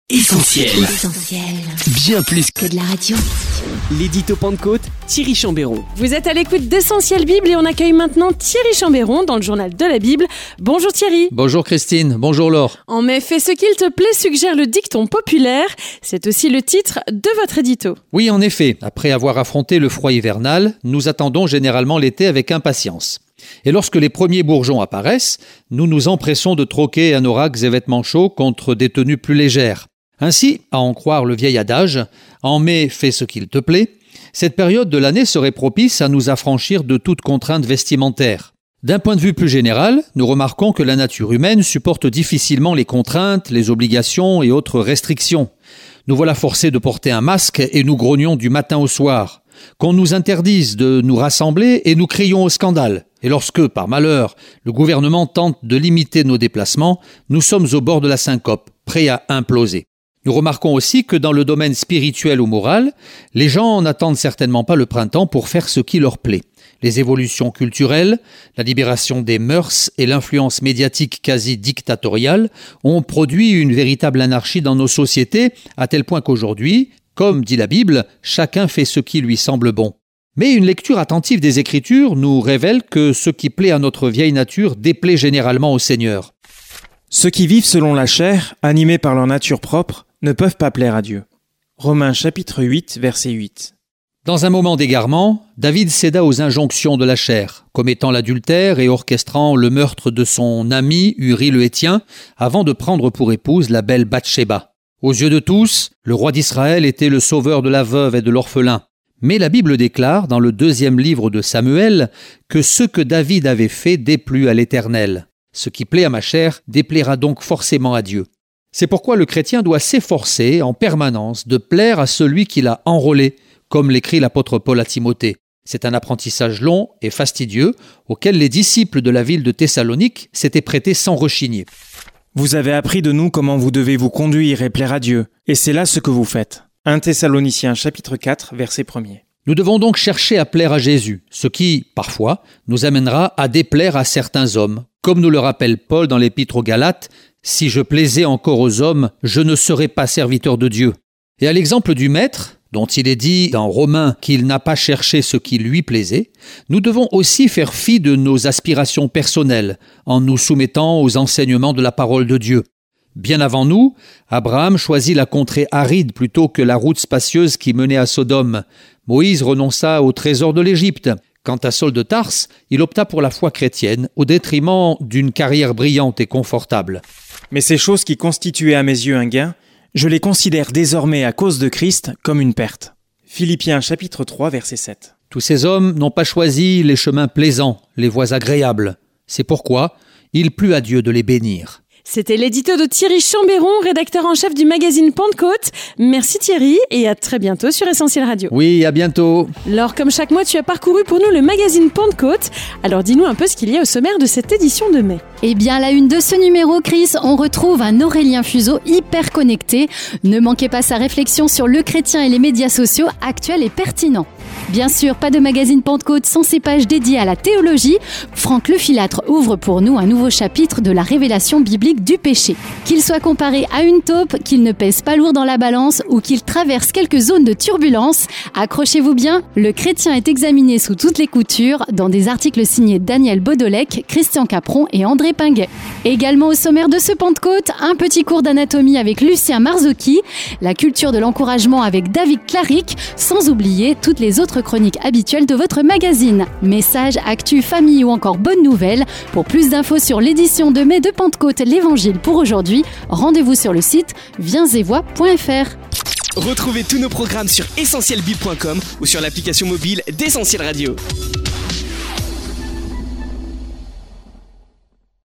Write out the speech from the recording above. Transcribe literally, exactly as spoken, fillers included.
Essentiel. Essentiel. Bien plus que de la radio. L'édito Pentecôte, Thierry Chambéron. Vous êtes à l'écoute d'Essentiel Bible et on accueille maintenant Thierry Chambéron dans le journal de la Bible. Bonjour Thierry. Bonjour Christine, bonjour Laure. En mai, fais ce qu'il te plaît, suggère le dicton populaire. C'est aussi le titre de votre édito. Oui, en effet, après avoir affronté le froid hivernal, nous attendons généralement l'été avec impatience. Et lorsque les premiers bourgeons apparaissent, nous nous empressons de troquer anoraks et vêtements chauds contre des tenues plus légères. Ainsi, à en croire le vieil adage, en mai, fais ce qu'il te plaît, cette période de l'année serait propice à nous affranchir de toute contrainte vestimentaire. D'un point de vue plus général, nous remarquons que la nature humaine supporte difficilement les contraintes, les obligations et autres restrictions. Nous voilà forcés de porter un masque et nous grognons du matin au soir. Qu'on nous interdise de nous rassembler et nous crions au scandale. Et lorsque, par malheur, le gouvernement tente de limiter nos déplacements, nous sommes au bord de la syncope, prêts à imploser. Nous remarquons aussi que dans le domaine spirituel ou moral, les gens n'attendent certainement pas le printemps pour faire ce qui leur plaît. Les évolutions culturelles, la libération des mœurs et l'influence médiatique quasi dictatoriale ont produit une véritable anarchie dans nos sociétés, à tel point qu'aujourd'hui, comme dit la Bible, chacun fait ce qui lui semble bon. Mais une lecture attentive des Écritures nous révèle que ce qui plaît à notre vieille nature déplaît généralement au Seigneur. Ceux qui vivent selon la chair, animés par leur nature propre, ne peuvent pas plaire à Dieu. Romains chapitre huit, verset huit. Dans un moment d'égarement, David céda aux injonctions de la chair, commettant l'adultère et orchestrant le meurtre de son ami Uri le Héthien, avant de prendre pour épouse la belle Bathsheba. Aux yeux de tous, le roi d'Israël était le sauveur de la veuve et de l'orphelin. Mais la Bible déclare, dans le deuxième livre de Samuel, que ce que David avait fait déplut à l'Éternel. Ce qui plaît à ma chair déplaira donc forcément à Dieu. C'est pourquoi le chrétien doit s'efforcer en permanence de plaire à celui qui l'a enrôlé, comme l'écrit l'apôtre Paul à Timothée. C'est un apprentissage long et fastidieux auquel les disciples de la ville de Thessalonique s'étaient prêtés sans rechigner. Vous avez appris de nous comment vous devez vous conduire et plaire à Dieu, et c'est là ce que vous faites. un Thessaloniciens chapitre quatre, verset premier. Nous devons donc chercher à plaire à Jésus, ce qui, parfois, nous amènera à déplaire à certains hommes. Comme nous le rappelle Paul dans l'épître aux Galates, « Si je plaisais encore aux hommes, je ne serais pas serviteur de Dieu. » Et à l'exemple du Maître, dont il est dit dans Romains qu'il n'a pas cherché ce qui lui plaisait, nous devons aussi faire fi de nos aspirations personnelles, en nous soumettant aux enseignements de la parole de Dieu. Bien avant nous, Abraham choisit la contrée aride plutôt que la route spacieuse qui menait à Sodome. Moïse renonça au trésor de l'Égypte. Quant à Saul de Tarse, il opta pour la foi chrétienne au détriment d'une carrière brillante et confortable. Mais ces choses qui constituaient à mes yeux un gain, je les considère désormais à cause de Christ comme une perte. Philippiens chapitre trois, verset sept. Tous ces hommes n'ont pas choisi les chemins plaisants, les voies agréables. C'est pourquoi il plut à Dieu de les bénir. C'était l'édito de Thierry Chambéron, rédacteur en chef du magazine Pentecôte. Merci Thierry et à très bientôt sur Essentiel Radio. Oui, à bientôt. Laure, comme chaque mois, tu as parcouru pour nous le magazine Pentecôte. Alors dis-nous un peu ce qu'il y a au sommaire de cette édition de mai. Eh bien, à la une de ce numéro, Chris, on retrouve un Aurélien Fuseau hyper connecté. Ne manquez pas sa réflexion sur le chrétien et les médias sociaux actuels et pertinents. Bien sûr, pas de magazine Pentecôte sans ses pages dédiées à la théologie. Franck Lefilâtre ouvre pour nous un nouveau chapitre de la révélation biblique du péché. Qu'il soit comparé à une taupe, qu'il ne pèse pas lourd dans la balance ou qu'il traverse quelques zones de turbulence, accrochez-vous bien, le chrétien est examiné sous toutes les coutures dans des articles signés Daniel Bodolec, Christian Capron et André Pinguet. Également au sommaire de ce Pentecôte, un petit cours d'anatomie avec Lucien Marzocchi, la culture de l'encouragement avec David Claric, sans oublier toutes les autres chroniques habituelles de votre magazine. Messages, actu, famille ou encore bonnes nouvelles. Pour plus d'infos sur l'édition de mai de Pentecôte, l'Évangile pour aujourd'hui, rendez-vous sur le site viens et vois point f r. Retrouvez tous nos programmes sur essentiel bible point com ou sur l'application mobile d'Essentiel Radio.